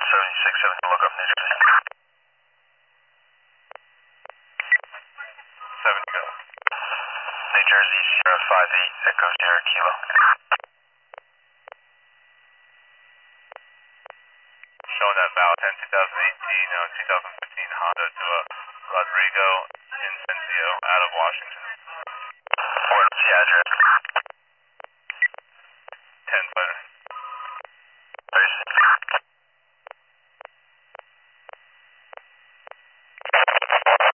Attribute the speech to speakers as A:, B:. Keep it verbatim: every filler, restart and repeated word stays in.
A: seventy-six seventy, look up New Jersey. seven go. New Jersey, Sierra five eight, Echo Sierra Kilo. Showing that Val ten twenty eighteen, now twenty fifteen Honda to a Rodrigo Incencio out of Washington. What's the address?